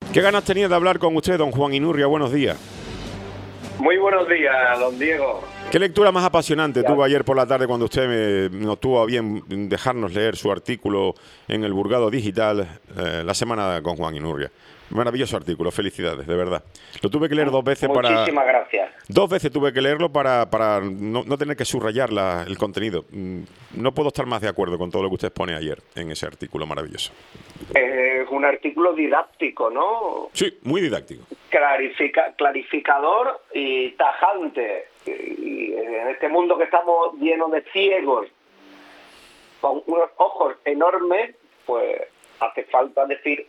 ¿Qué ganas tenía de hablar con usted, don Juan Inurria? Buenos días. Muy buenos días, don Diego. ¿Qué lectura más apasionante tuvo ayer por la tarde cuando usted nos tuvo a bien dejarnos leer su artículo en el Burgado Digital, La Semana con Juan Inurria? Maravilloso artículo, felicidades, de verdad. Lo tuve que leer dos veces para... Muchísimas gracias. Dos veces tuve que leerlo para no tener que subrayar el contenido. No puedo estar más de acuerdo con todo lo que usted expone ayer en ese artículo maravilloso. Es un artículo didáctico, ¿no? Sí, muy didáctico. Clarificador y tajante. Y en este mundo que estamos llenos de ciegos, con unos ojos enormes, pues hace falta decir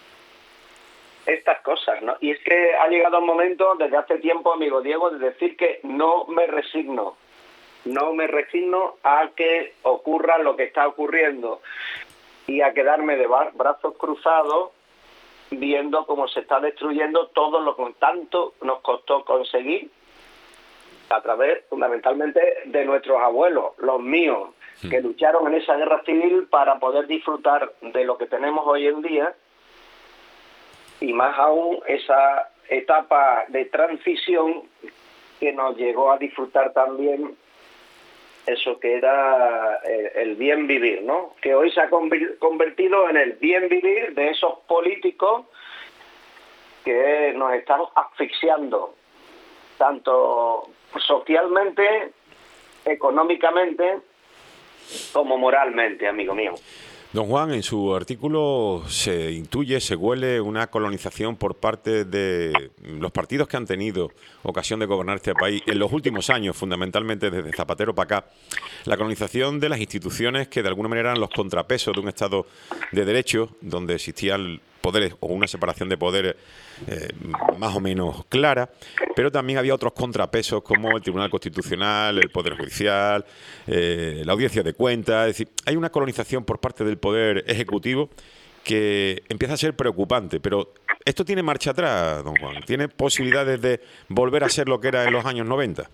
estas cosas, ¿no? Y es que ha llegado el momento, desde hace tiempo, amigo Diego, de decir que no me resigno. No me resigno a que ocurra lo que está ocurriendo y a quedarme de brazos cruzados viendo cómo se está destruyendo todo lo que tanto nos costó conseguir a través, fundamentalmente, de nuestros abuelos, los míos, que lucharon en esa guerra civil para poder disfrutar de lo que tenemos hoy en día, y más aún esa etapa de transición que nos llegó a disfrutar también eso que era el bien vivir, ¿no? Que hoy se ha convertido en el bien vivir de esos políticos que nos están asfixiando, tanto socialmente, económicamente, como moralmente, amigo mío. Don Juan, en su artículo se intuye, se huele una colonización por parte de los partidos que han tenido ocasión de gobernar este país en los últimos años, fundamentalmente desde Zapatero para acá, la colonización de las instituciones que de alguna manera eran los contrapesos de un Estado de Derecho, donde existían poderes o una separación de poderes más o menos clara, pero también había otros contrapesos como el Tribunal Constitucional, el Poder Judicial, la Audiencia de Cuentas. Es decir, hay una colonización por parte del Poder Ejecutivo que empieza a ser preocupante, pero ¿esto tiene marcha atrás, don Juan? ¿Tiene posibilidades de volver a ser lo que era en los años 90?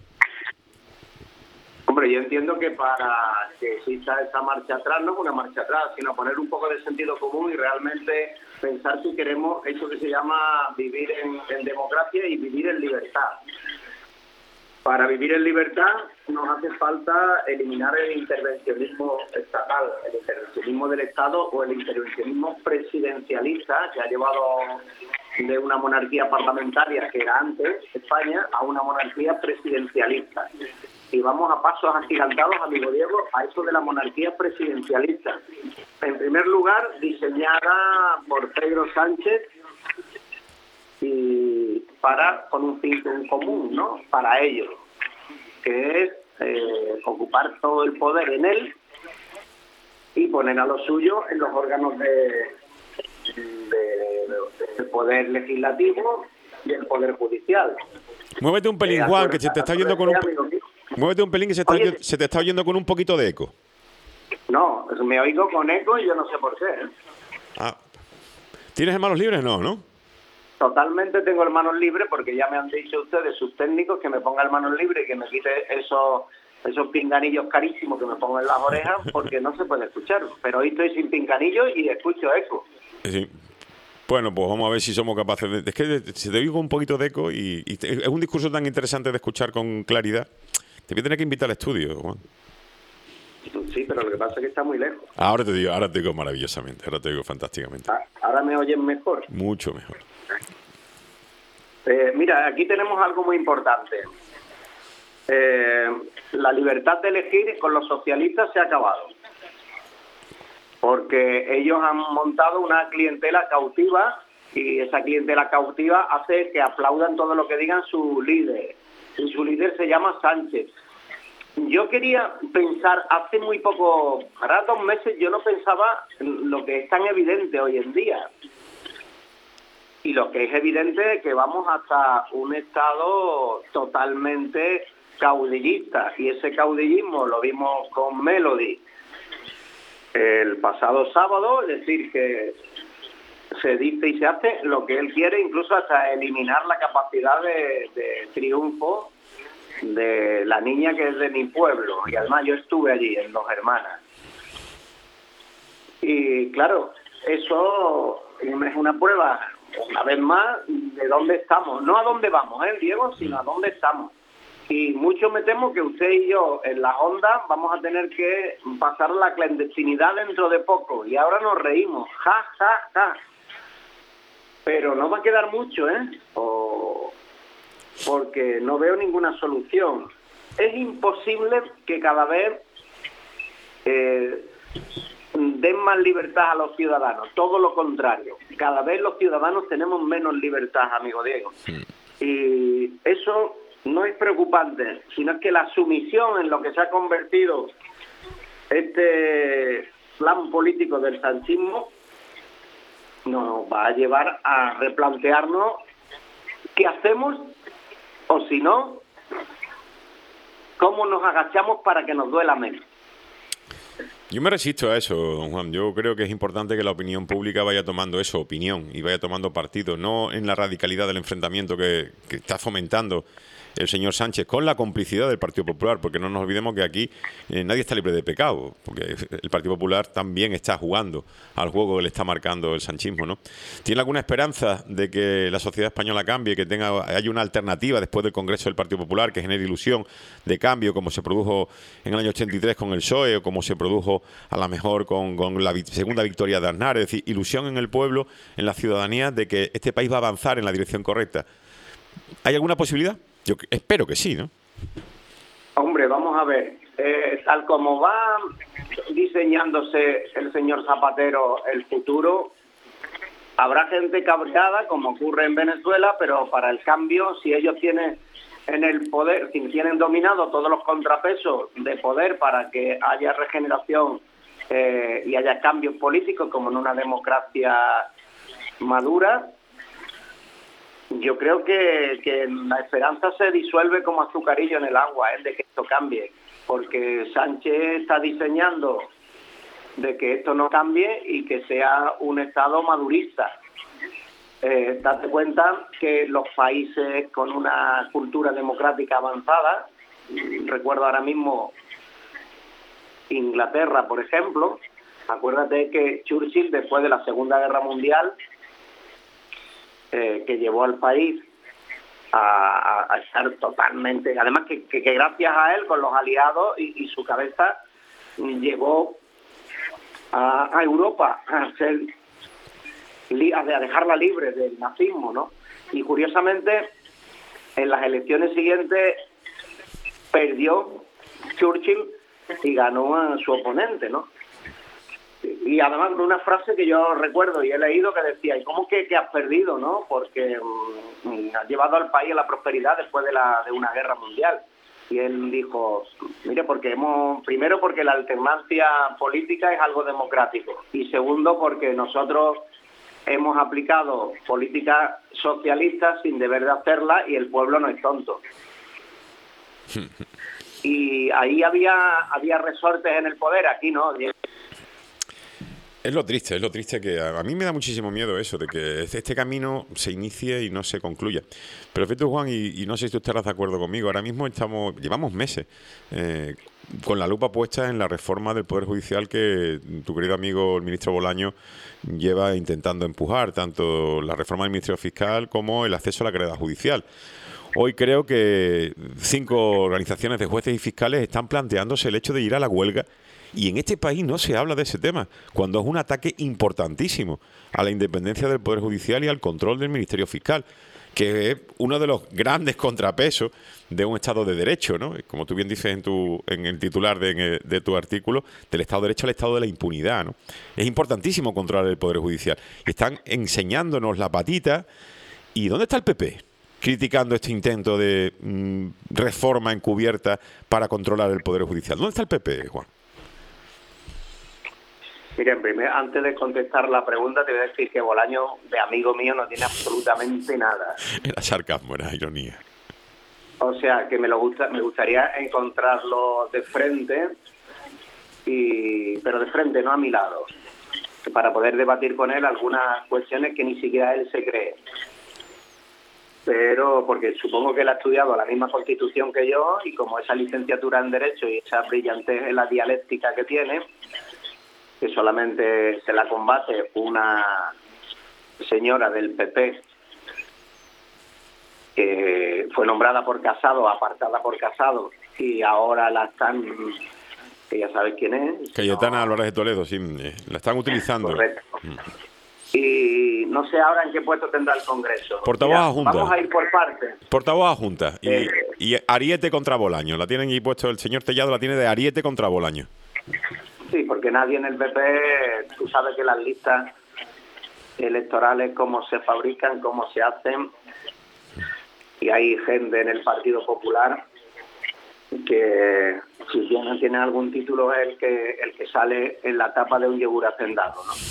Hombre, yo entiendo que para que exista esa marcha atrás, no una marcha atrás, sino poner un poco de sentido común y realmente pensar si queremos eso que se llama vivir en democracia y vivir en libertad. Para vivir en libertad nos hace falta eliminar el intervencionismo estatal, el intervencionismo del Estado o el intervencionismo presidencialista que ha llevado de una monarquía parlamentaria que era antes España a una monarquía presidencialista. Y vamos a pasos agigantados, amigo Diego, a eso de la monarquía presidencialista. En primer lugar, diseñada por Pedro Sánchez y con un fin común, ¿no? Para ellos, que es ocupar todo el poder en él y poner a lo suyo en los órganos del poder legislativo y el poder judicial. Muévete un pelín, Juan, que se te está oyendo con Muévete un pelín que se te está oyendo con un poquito de eco. No, me oigo con eco y yo no sé por qué. Ah, ¿tienes hermanos libres? No. Totalmente tengo hermanos libres porque ya me han dicho ustedes, sus técnicos, que me ponga hermanos libres y que me quite esos pinganillos carísimos que me pongo en las orejas porque no se puede escuchar. Pero hoy estoy sin pinganillos y escucho eco. Sí. Bueno, pues vamos a ver si somos capaces de... Es que se te oigo un poquito de eco y es un discurso tan interesante de escuchar con claridad. Te voy a tener que invitar al estudio, Juan. Sí, pero lo que pasa es que está muy lejos. Ahora te digo maravillosamente, ahora te digo fantásticamente. Ahora me oyen mejor. Mucho mejor. Mira, aquí tenemos algo muy importante. La libertad de elegir con los socialistas se ha acabado. Porque ellos han montado una clientela cautiva y esa clientela cautiva hace que aplaudan todo lo que digan su líder. Y su líder se llama Sánchez. Yo quería pensar, hace muy poco, para 2 meses, yo no pensaba en lo que es tan evidente hoy en día. Y lo que es evidente es que vamos hasta un estado totalmente caudillista. Y ese caudillismo lo vimos con Melody el pasado sábado, es decir, que se dice y se hace lo que él quiere, incluso hasta eliminar la capacidad de triunfo de la niña que es de mi pueblo. Y además yo estuve allí, en Dos Hermanas. Y claro, eso es una prueba una vez más, de dónde estamos. No a dónde vamos, Diego, sino a dónde estamos. Y mucho me temo que usted y yo en las ondas vamos a tener que pasar la clandestinidad dentro de poco. Y ahora nos reímos, ja, ja, ja. Pero no va a quedar mucho, porque no veo ninguna solución. Es imposible que cada vez den más libertad a los ciudadanos, todo lo contrario. Cada vez los ciudadanos tenemos menos libertad, amigo Diego. Y eso no es preocupante, sino es que la sumisión en lo que se ha convertido este plan político del sanchismo nos va a llevar a replantearnos qué hacemos, o si no, cómo nos agachamos para que nos duela menos. Yo me resisto a eso, don Juan. Yo creo que es importante que la opinión pública vaya tomando eso, opinión, y vaya tomando partido, no en la radicalidad del enfrentamiento que está fomentando el señor Sánchez con la complicidad del Partido Popular, porque no nos olvidemos que aquí nadie está libre de pecado, porque el Partido Popular también está jugando al juego que le está marcando el sanchismo, ¿no? ¿Tiene alguna esperanza de que la sociedad española cambie, que haya una alternativa después del Congreso del Partido Popular que genere ilusión de cambio, como se produjo en el año 83 con el PSOE, o como se produjo a lo mejor con la segunda victoria de Aznar? Es decir, ilusión en el pueblo, en la ciudadanía, de que este país va a avanzar en la dirección correcta. ¿Hay alguna posibilidad? Yo espero que sí, ¿no? Hombre, vamos a ver. Tal como va diseñándose el señor Zapatero el futuro, habrá gente cabreada, como ocurre en Venezuela, pero para el cambio, si ellos tienen en el poder, si tienen dominado todos los contrapesos de poder para que haya regeneración y haya cambios políticos como en una democracia madura, yo creo que la esperanza se disuelve como azucarillo en el agua, de que esto cambie, porque Sánchez está diseñando de que esto no cambie y que sea un Estado madurista. Date cuenta que los países con una cultura democrática avanzada, recuerdo ahora mismo Inglaterra, por ejemplo, acuérdate que Churchill, después de la Segunda Guerra Mundial, que llevó al país a estar totalmente... Además que gracias a él, con los aliados y su cabeza, llevó a Europa a dejarla libre del nazismo, ¿no? Y curiosamente, en las elecciones siguientes perdió Churchill y ganó a su oponente, ¿no? Y además de una frase que yo recuerdo y he leído que decía, ¿y cómo que has perdido, no? Porque has llevado al país a la prosperidad después de una guerra mundial. Y él dijo, mire, primero porque la alternancia política es algo democrático, y segundo porque nosotros hemos aplicado políticas socialistas sin deber de hacerla y el pueblo no es tonto. Y ahí había resortes en el poder, aquí no. Es lo triste que a mí me da muchísimo miedo eso, de que este camino se inicie y no se concluya. Pero fíjate, Juan, y no sé si usted está de acuerdo conmigo, ahora mismo llevamos meses con la lupa puesta en la reforma del Poder Judicial que tu querido amigo el ministro Bolaño lleva intentando empujar, tanto la reforma del Ministerio Fiscal como el acceso a la carrera judicial. Hoy creo que 5 organizaciones de jueces y fiscales están planteándose el hecho de ir a la huelga. Y en este país no se habla de ese tema, cuando es un ataque importantísimo a la independencia del Poder Judicial y al control del Ministerio Fiscal, que es uno de los grandes contrapesos de un Estado de Derecho, ¿no? Como tú bien dices en el titular de tu artículo, del Estado de Derecho al Estado de la impunidad, ¿no? Es importantísimo controlar el Poder Judicial. Están enseñándonos la patita. ¿Y dónde está el PP? Criticando este intento de reforma encubierta para controlar el Poder Judicial. ¿Dónde está el PP, Juan? Miren, primero, antes de contestar la pregunta, te voy a decir que Bolaño, de amigo mío, no tiene absolutamente nada. Era sarcasmo, era ironía. O sea, que me gustaría encontrarlo de frente, pero de frente, no a mi lado, para poder debatir con él algunas cuestiones que ni siquiera él se cree. Pero porque supongo que él ha estudiado la misma Constitución que yo, y como esa licenciatura en Derecho y esa brillantez en la dialéctica que tiene, que solamente se la combate una señora del PP, que fue nombrada por Casado, apartada por Casado, y ahora la están, que ya sabes quién es. Cayetana Álvarez de Toledo, sí, la están utilizando. Correcto. Y no sé ahora en qué puesto tendrá el Congreso. Portavoz adjunta. Vamos a ir por partes. Portavoz adjunta. Y ariete contra Bolaño. La tienen ahí puesto, el señor Tellado la tiene de ariete contra Bolaño. Sí, porque nadie en el PP, tú sabes que las listas electorales, cómo se fabrican, cómo se hacen, y hay gente en el Partido Popular que si bien tiene algún título es el que sale en la tapa de un yogur hacendado, ¿no?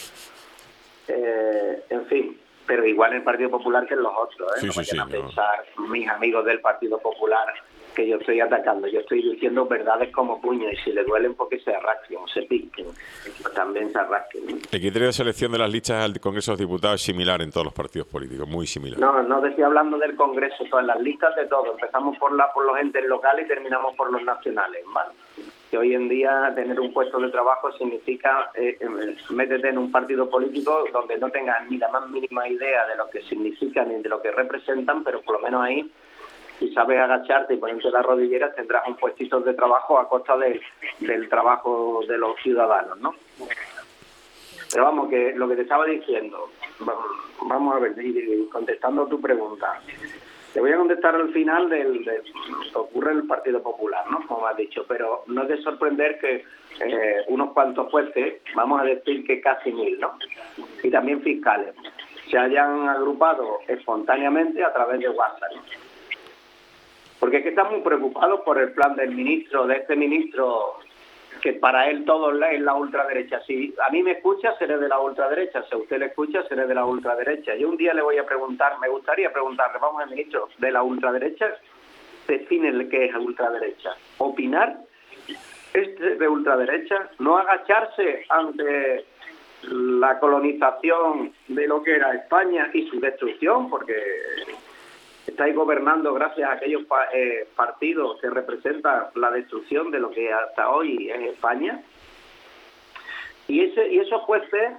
En fin, pero igual en el Partido Popular que en los otros, ¿eh? Sí, No sí, vayan a sí, pensar mis amigos del Partido Popular que yo estoy atacando. Yo estoy diciendo verdades como puño, y si le duelen porque se arrastren o se piquen, pues también se arrastren, ¿no? El criterio de selección de las listas al Congreso de los Diputados es similar en todos los partidos políticos, muy similar. No estoy hablando del Congreso, todas las listas de todo. Empezamos por los entes locales y terminamos por los nacionales, ¿vale? Que hoy en día tener un puesto de trabajo significa métete en un partido político donde no tengas ni la más mínima idea de lo que significan ni de lo que representan, pero por lo menos ahí, si sabes agacharte y ponerte las rodilleras, tendrás un puestito de trabajo a costa del trabajo de los ciudadanos, ¿no? Pero vamos, que lo que te estaba diciendo, vamos a ver, contestando a tu pregunta. Te voy a contestar al final de lo que ocurre en el Partido Popular, ¿no? Como has dicho, pero no es de sorprender que unos cuantos jueces, vamos a decir que casi 1000, ¿no? Y también fiscales, se hayan agrupado espontáneamente a través de WhatsApp, ¿no? Porque es que están muy preocupados por el plan del ministro, de este ministro, que para él todo es la ultraderecha. Si a mí me escucha, seré de la ultraderecha. Si a usted le escucha, seré de la ultraderecha. Yo un día le voy a preguntar, me gustaría preguntarle, vamos al ministro, de la ultraderecha, define qué es ultraderecha. Opinar es de ultraderecha, no agacharse ante la colonización de lo que era España y su destrucción, porque estáis gobernando gracias a aquellos partidos que representan la destrucción de lo que hasta hoy es España. Y esos jueces,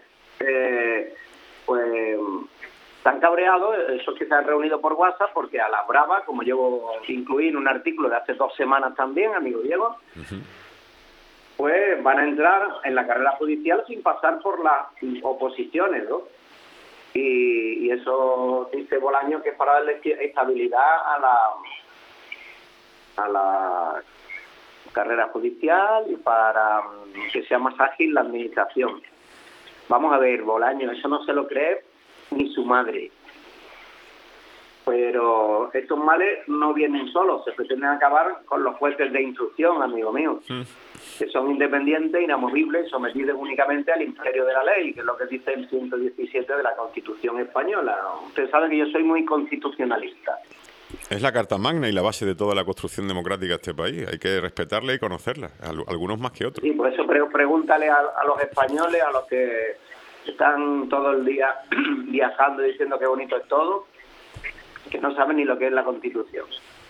pues, están cabreados, esos que se han reunido por WhatsApp, porque a la brava, como yo incluí en un artículo de hace 2 semanas también, amigo Diego, pues van a entrar en la carrera judicial sin pasar por las oposiciones, ¿no? Y eso dice Bolaño que es para darle estabilidad a la carrera judicial y para que sea más ágil la administración. Vamos a ver, Bolaño, eso no se lo cree ni su madre. Pero estos males no vienen solos, se pretenden acabar con los jueces de instrucción, amigo mío, que son independientes, inamovibles, sometidos únicamente al imperio de la ley, que es lo que dice el 117 de la Constitución española. Usted sabe que yo soy muy constitucionalista. Es la Carta Magna y la base de toda la construcción democrática de este país. Hay que respetarla y conocerla, algunos más que otros. Sí, por eso pregúntale a los españoles, a los que están todo el día viajando y diciendo qué bonito es todo, que no saben ni lo que es la Constitución.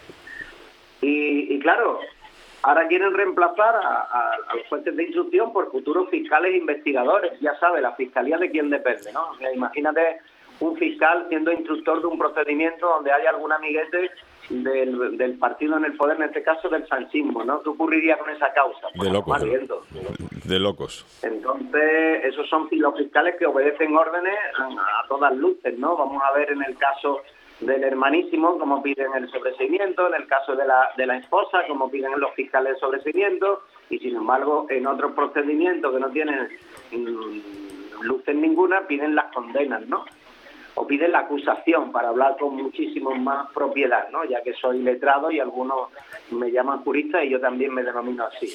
Y claro, ahora quieren reemplazar a los jueces de instrucción por futuros fiscales e investigadores. Ya sabe, la fiscalía de quién depende, ¿no? O sea, imagínate un fiscal siendo instructor de un procedimiento donde haya algún amiguete del partido en el poder, en este caso del sanchismo, ¿no? ¿Qué ocurriría con esa causa? De locos. De locos. Entonces, esos son los fiscales que obedecen órdenes a todas luces, ¿no? Vamos a ver en el caso del hermanísimo, como piden el sobreseimiento, en el caso de la esposa, como piden los fiscales de sobreseimiento, y sin embargo, en otros procedimientos que no tienen luces ninguna, piden las condenas, ¿no? O piden la acusación, para hablar con muchísimo más propiedad, ¿no? Ya que soy letrado y algunos me llaman jurista y yo también me denomino así.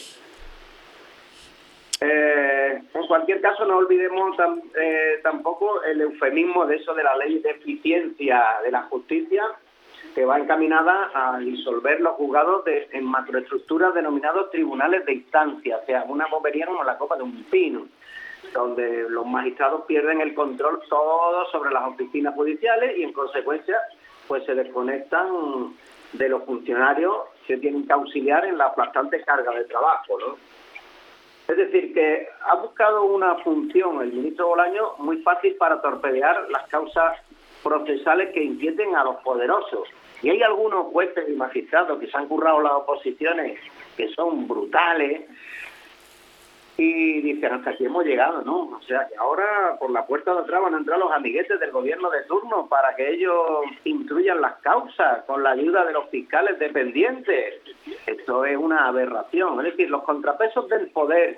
En cualquier caso, no olvidemos tampoco el eufemismo de eso de la ley de eficiencia de la justicia, que va encaminada a disolver los juzgados en macroestructuras denominados tribunales de instancia, o sea, una bobería como la copa de un pino, donde los magistrados pierden el control todo sobre las oficinas judiciales y en consecuencia pues se desconectan de los funcionarios que tienen que auxiliar en la aplastante carga de trabajo, ¿no? Es decir, que ha buscado una función el ministro Bolaños muy fácil para torpedear las causas procesales que inquieten a los poderosos. Y hay algunos jueces y magistrados que se han currado las oposiciones que son brutales y dicen, hasta aquí hemos llegado, ¿no? O sea, que ahora por la puerta de atrás van a entrar los amiguetes del gobierno de turno para que ellos instruyan las causas con la ayuda de los fiscales dependientes. Esto es una aberración. Es decir, los contrapesos del poder,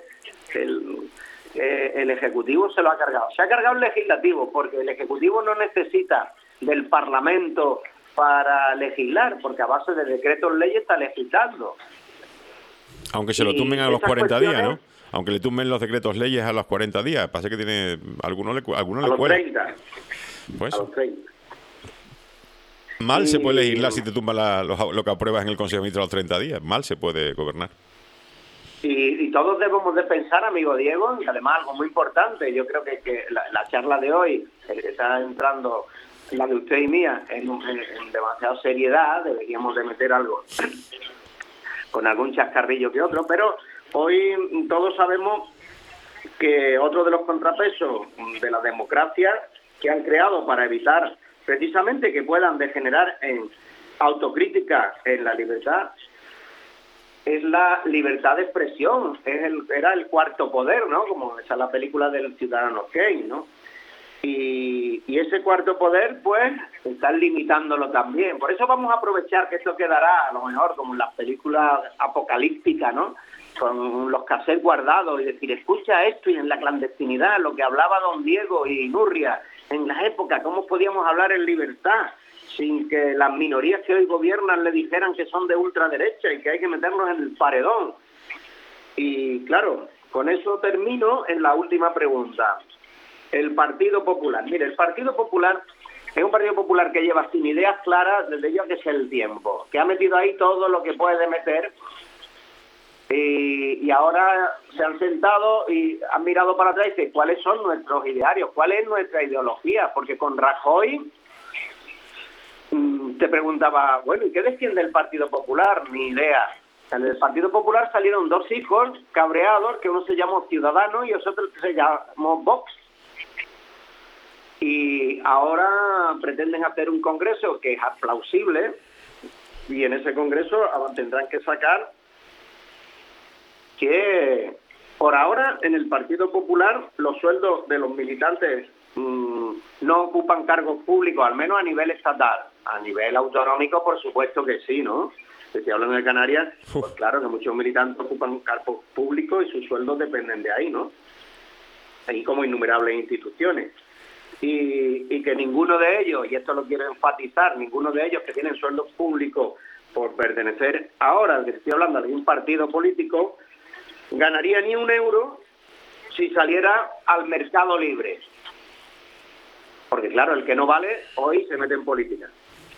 el Ejecutivo se lo ha cargado. Se ha cargado el Legislativo, porque el Ejecutivo no necesita del Parlamento para legislar, porque a base de decretos leyes está legislando. Aunque se lo tumben a los 40 días, ¿no? Aunque le tumben los decretos leyes a los 40 días. Pasa que tiene algunos le cuela. 30. Pues a los 30. Mal se puede legislar si te tumban lo que apruebas en el Consejo de Ministros a los 30 días. Mal se puede gobernar. Y todos debemos de pensar, amigo Diego, y además algo muy importante. Yo creo que la charla de hoy está entrando, la de usted y mía, en demasiada seriedad. Deberíamos de meter algo con algún chascarrillo que otro, pero hoy todos sabemos que otro de los contrapesos de la democracia que han creado para evitar precisamente que puedan degenerar en autocrítica en la libertad es la libertad de expresión. Era el cuarto poder, ¿no? Como esa es la película del Ciudadano Kane, ¿no? Y ese cuarto poder, pues, están limitándolo también. Por eso vamos a aprovechar que esto quedará, a lo mejor, como en las películas apocalípticas, ¿no? Con los cassettes guardados y decir, escucha esto, y en la clandestinidad, lo que hablaba don Diego y Nurria, en las épocas, cómo podíamos hablar en libertad, sin que las minorías que hoy gobiernan le dijeran que son de ultraderecha y que hay que meterlos en el paredón. Y claro, con eso termino en la última pregunta. El Partido Popular. Mire, el Partido Popular es un Partido Popular que lleva sin ideas claras desde ya que es el tiempo, que ha metido ahí todo lo que puede meter y ahora se han sentado y han mirado para atrás y dicen, ¿cuáles son nuestros idearios? ¿Cuál es nuestra ideología? Porque con Rajoy te preguntaba, bueno, ¿y qué defiende el Partido Popular? Ni idea. En el Partido Popular salieron dos hijos cabreados, que uno se llamó Ciudadanos y otro se llamó Vox. Y ahora pretenden hacer un congreso que es plausible y en ese congreso tendrán que sacar que por ahora en el Partido Popular los sueldos de los militantes no ocupan cargos públicos, al menos a nivel estatal. A nivel autonómico, por supuesto que sí, ¿no? Si estoy hablando de Canarias, pues claro que muchos militantes ocupan cargos públicos y sus sueldos dependen de ahí, ¿no? Ahí como innumerables instituciones. Y que ninguno de ellos, y esto lo quiero enfatizar, ninguno de ellos que tienen sueldos públicos por pertenecer ahora, que estoy hablando de un partido político, ganaría ni un euro si saliera al mercado libre. Porque claro, el que no vale, hoy se mete en política.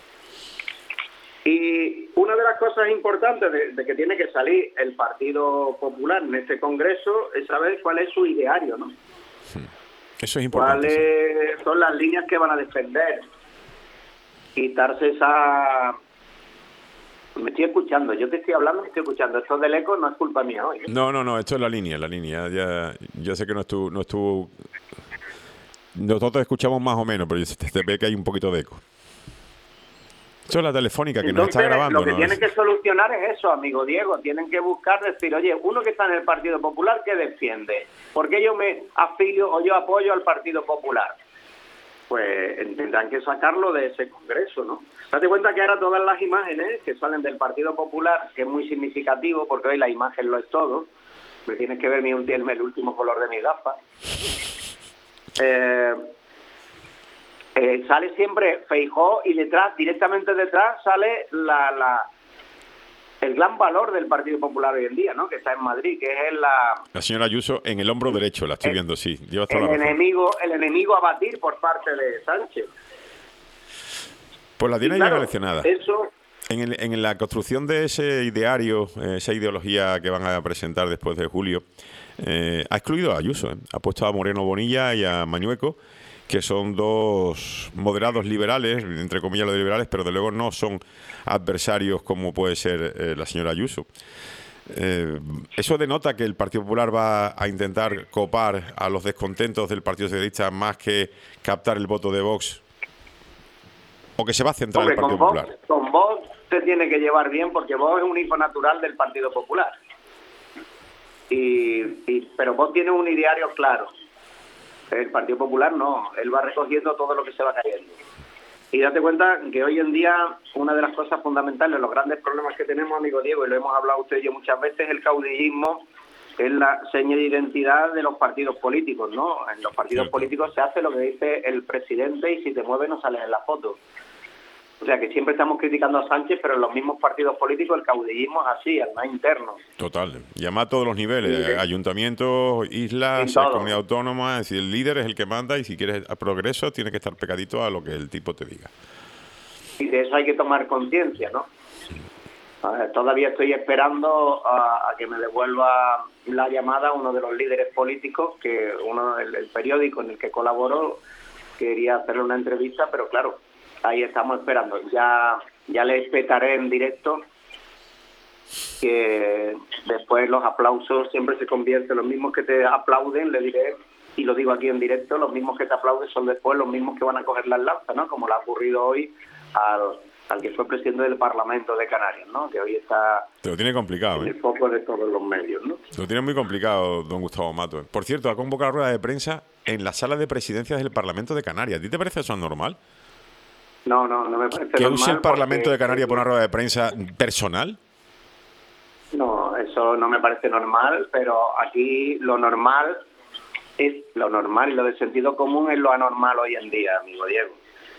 Y una de las cosas importantes de que tiene que salir el Partido Popular en este congreso es saber cuál es su ideario, ¿no? Eso es importante. ¿Cuáles son las líneas que van a defender? Quitarse esa... Me estoy escuchando, yo te estoy hablando, me estoy escuchando. Esto del eco no es culpa mía hoy. No, esto es la línea. Ya sé que no estuvo... Nosotros escuchamos más o menos, pero se ve que hay un poquito de eco. Esto es la telefónica que entonces, nos está grabando. Lo que tienen que solucionar es eso, amigo Diego. Tienen que buscar, decir, oye, uno que está en el Partido Popular, ¿qué defiende? ¿Por qué yo me afilio o yo apoyo al Partido Popular? Pues tendrán que sacarlo de ese congreso, ¿no? Date cuenta que ahora todas las imágenes que salen del Partido Popular, que es muy significativo, porque hoy la imagen lo es todo, me tienes que ver el último color de mis gafas, sale siempre Feijóo y directamente detrás sale el gran valor del Partido Popular hoy en día, ¿no? Que está en Madrid, que es la señora Ayuso en el hombro derecho, la estoy viendo, sí. Lleva toda el enemigo a batir por parte de Sánchez. Pues la tiene ya seleccionada. Eso... En la construcción de ese ideario, esa ideología que van a presentar después de julio, ha excluido a Ayuso, ha puesto a Moreno Bonilla y a Mañueco, que son dos moderados liberales, entre comillas los liberales, pero de luego no son adversarios como puede ser la señora Ayuso. ¿Eso denota que el Partido Popular va a intentar copar a los descontentos del Partido Socialista más que captar el voto de Vox? ¿O que se va a centrar en el Partido Popular? Con Vox se tiene que llevar bien porque Vox es un hijo natural del Partido Popular. Pero Vox tiene un ideario claro. El Partido Popular no, él va recogiendo todo lo que se va cayendo. Y date cuenta que hoy en día una de las cosas fundamentales, los grandes problemas que tenemos, amigo Diego, y lo hemos hablado usted y yo muchas veces, el caudillismo es la seña de identidad de los partidos políticos, ¿no? En los partidos políticos se hace lo que dice el presidente y si te mueves no sales en la foto. O sea que siempre estamos criticando a Sánchez, pero en los mismos partidos políticos el caudillismo es así, el más interno. Total. Llama a todos los niveles, sí. Ayuntamientos, islas, comunidad autónoma, es decir, el líder es el que manda y si quieres progreso tienes que estar pegadito a lo que el tipo te diga. Y de eso hay que tomar conciencia, ¿no? Todavía estoy esperando a que me devuelva la llamada uno de los líderes políticos, que el periódico en el que colaboró quería hacerle una entrevista, pero claro, ahí estamos esperando. Ya le espetaré en directo que después los aplausos siempre se convierten, los mismos que te aplauden, le diré, y lo digo aquí en directo, los mismos que te aplauden son después los mismos que van a coger las lanzas, ¿no? Como le ha ocurrido hoy al que fue presidente del Parlamento de Canarias, ¿no? Que hoy está... Te lo tiene complicado, en el foco de todos los medios, ¿no? Lo tiene muy complicado, don Gustavo Mato. Por cierto, ha convocado rueda de prensa en la sala de presidencias del Parlamento de Canarias. ¿A ti te parece eso normal? No me parece normal. ¿Que use el Parlamento de Canarias por una rueda de prensa personal? No, eso no me parece normal, pero aquí lo normal es lo normal y lo de sentido común es lo anormal hoy en día, amigo Diego.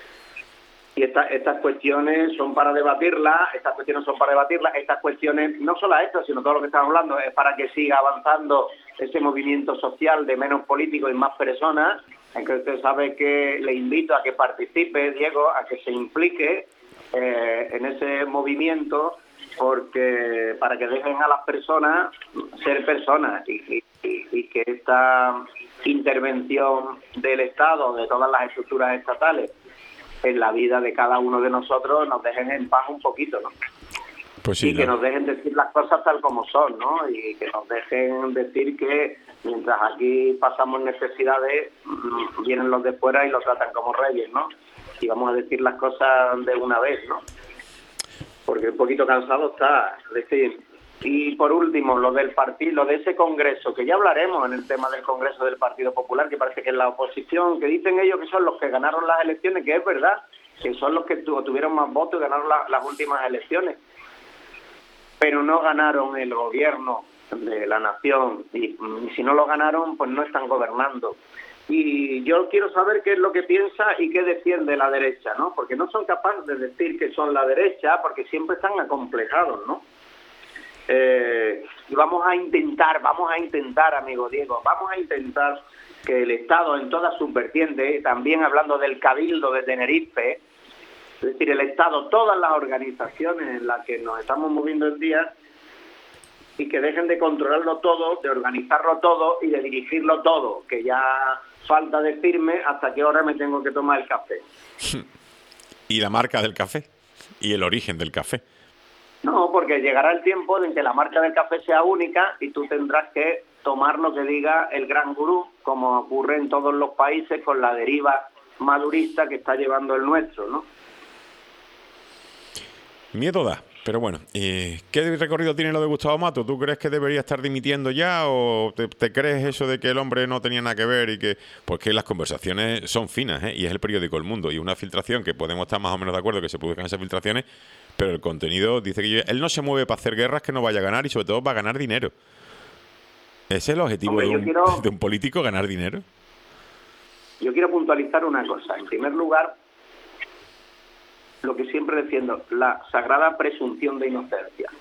Y estas cuestiones son para debatirlas, estas cuestiones, no solo esto, sino todo lo que estamos hablando, es para que siga avanzando ese movimiento social de menos políticos y más personas, en que usted sabe que le invito a que participe, Diego, a que se implique en ese movimiento, porque para que dejen a las personas ser personas y que esta intervención del Estado, de todas las estructuras estatales, en la vida de cada uno de nosotros nos dejen en paz un poquito, ¿no? Pues sí, y que nos dejen decir las cosas tal como son, ¿no? Y que nos dejen decir que mientras aquí pasamos necesidades, vienen los de fuera y los tratan como reyes, ¿no? Y vamos a decir las cosas de una vez, ¿no? Porque un poquito cansado está. Decir. Y por último, lo del partido, lo de ese congreso, que ya hablaremos en el tema del Congreso del Partido Popular, que parece que es la oposición, que dicen ellos que son los que ganaron las elecciones, que es verdad, que son los que tuvieron más votos y ganaron las últimas elecciones, pero no ganaron el gobierno de la nación, y si no lo ganaron, pues no están gobernando. Y yo quiero saber qué es lo que piensa y qué defiende la derecha, ¿no? Porque no son capaces de decir que son la derecha, porque siempre están acomplejados, ¿no? Y vamos a intentar, amigo Diego, vamos a intentar que el Estado en todas sus vertientes, también hablando del Cabildo de Tenerife, es decir, el Estado, todas las organizaciones en las que nos estamos moviendo el día, y que dejen de controlarlo todo, de organizarlo todo y de dirigirlo todo, que ya falta decirme hasta qué hora me tengo que tomar el café. ¿Y la marca del café? ¿Y el origen del café? No, porque llegará el tiempo en que la marca del café sea única y tú tendrás que tomar lo que diga el gran gurú, como ocurre en todos los países con la deriva madurista que está llevando el nuestro, ¿no? Miedo da, pero bueno. ¿Qué recorrido tiene lo de Gustavo Mato? ¿Tú crees que debería estar dimitiendo ya o te crees eso de que el hombre no tenía nada que ver y que... Pues que las conversaciones son finas, y es el periódico El Mundo y una filtración que podemos estar más o menos de acuerdo que se produzcan esas filtraciones, pero el contenido dice que él no se mueve para hacer guerras que no vaya a ganar y sobre todo para ganar dinero. ¿Ese es el objetivo de un político, ganar dinero? Yo quiero puntualizar una cosa. En primer lugar, lo que siempre defiendo, la sagrada presunción de inocencia.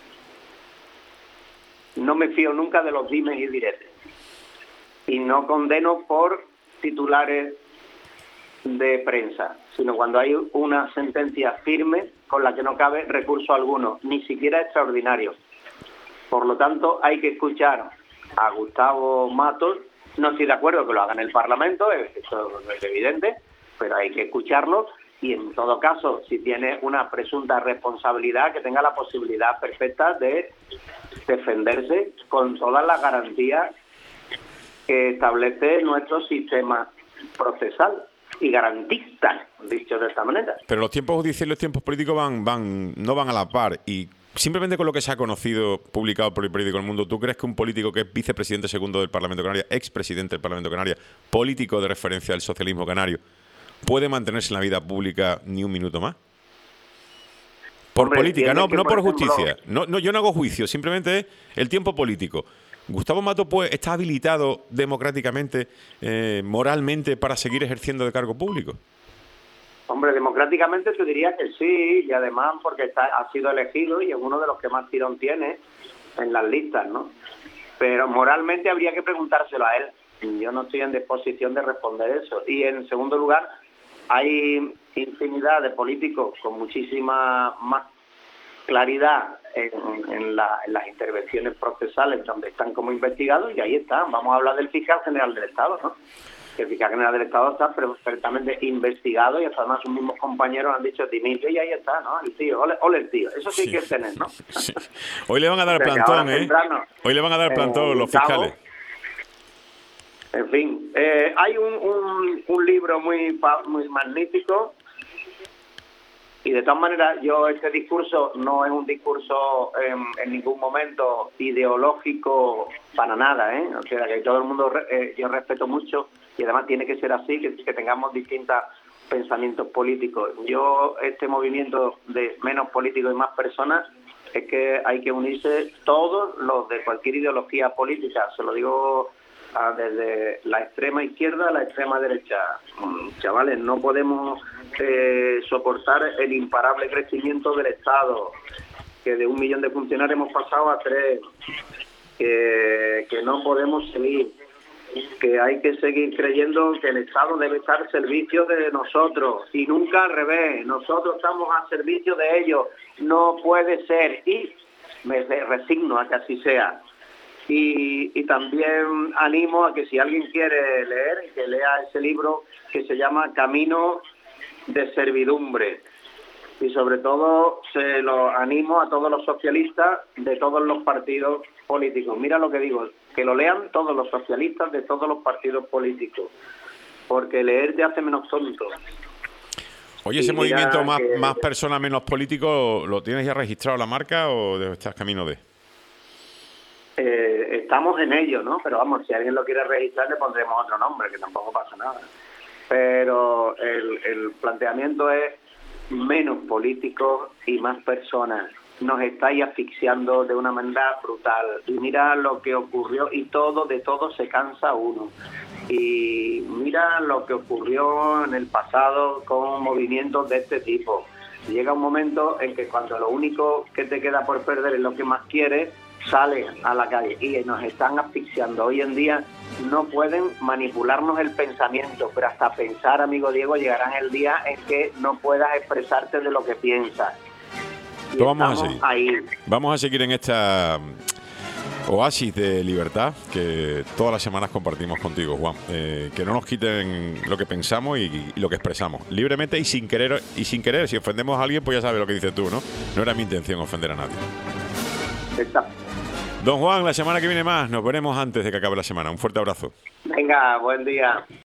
No me fío nunca de los dimes y diretes. Y no condeno por titulares de prensa, sino cuando hay una sentencia firme con la que no cabe recurso alguno, ni siquiera extraordinario. Por lo tanto, hay que escuchar a Gustavo Matos. No estoy de acuerdo que lo haga en el Parlamento, eso es evidente, pero hay que escucharlo y en todo caso, si tiene una presunta responsabilidad, que tenga la posibilidad perfecta de defenderse con todas las garantías que establece nuestro sistema procesal y garantista, dicho de esta manera. Pero los tiempos judiciales y los tiempos políticos no van a la par, y simplemente con lo que se ha conocido, publicado por el periódico El Mundo, ¿tú crees que un político que es vicepresidente segundo del Parlamento Canario, expresidente del Parlamento Canario, político de referencia del socialismo canario, puede mantenerse en la vida pública ni un minuto más? Por Hombre, política, no por ejemplo, justicia. No, yo no hago juicio, simplemente es el tiempo político. Gustavo Mato, pues, está habilitado democráticamente, moralmente, para seguir ejerciendo de cargo público. Hombre, democráticamente te diría que sí, y además porque ha sido elegido y es uno de los que más tirón tiene en las listas, ¿no? Pero moralmente habría que preguntárselo a él. Yo no estoy en disposición de responder eso. Y en segundo lugar, hay infinidad de políticos con muchísima más claridad en las intervenciones procesales donde están como investigados, y ahí están. Vamos a hablar del fiscal general del Estado, ¿no? El fiscal general del Estado está perfectamente investigado, y hasta además sus mismos compañeros han dicho dimite, y ahí está, ¿no? El tío, ole el tío. Eso sí hay que tener, ¿no? Sí. Hoy le van a dar plantón, ¿eh? Hoy le van a dar plantón los fiscales. En fin, hay un libro muy magnífico, y de todas maneras este discurso no es un discurso en ningún momento ideológico para nada, ¿eh? O sea, que todo el mundo, yo respeto mucho, y además tiene que ser así, que tengamos distintos pensamientos políticos. Este movimiento de menos políticos y más personas, es que hay que unirse todos los de cualquier ideología política, se lo digo desde la extrema izquierda a la extrema derecha. Chavales, no podemos soportar el imparable crecimiento del Estado, que de 1 millón de funcionarios hemos pasado a 3, que no podemos seguir, que hay que seguir creyendo que el Estado debe estar al servicio de nosotros y nunca al revés. Nosotros estamos al servicio de ellos, no puede ser, y me resigno a que así sea. Y también animo a que si alguien quiere leer, que lea ese libro que se llama Camino de Servidumbre. Y sobre todo se lo animo a todos los socialistas de todos los partidos políticos. Mira lo que digo, que lo lean todos los socialistas de todos los partidos políticos, porque leer te hace menos tonto. Oye, ese movimiento más persona, menos político, ¿lo tienes ya registrado la marca o estás camino de...? Estamos en ello, ¿no? Pero vamos, si alguien lo quiere registrar le pondremos otro nombre, que tampoco pasa nada. Pero el planteamiento es menos políticos y más personas. Nos estáis asfixiando de una manera brutal. Y mira lo que ocurrió, y de todo se cansa uno. Y mira lo que ocurrió en el pasado con movimientos de este tipo. Llega un momento en que cuando lo único que te queda por perder es lo que más quieres, sale a la calle, y nos están asfixiando. Hoy en día no pueden manipularnos el pensamiento, pero hasta pensar, amigo Diego, llegará el día en que no puedas expresarte de lo que piensas. Pues vamos a seguir en esta oasis de libertad que todas las semanas compartimos contigo, Juan. Que no nos quiten lo que pensamos y lo que expresamos libremente y sin querer. Si ofendemos a alguien, pues ya sabes lo que dices tú, ¿no? No era mi intención ofender a nadie. Exacto. Don Juan, la semana que viene más. Nos veremos antes de que acabe la semana. Un fuerte abrazo. Venga, buen día.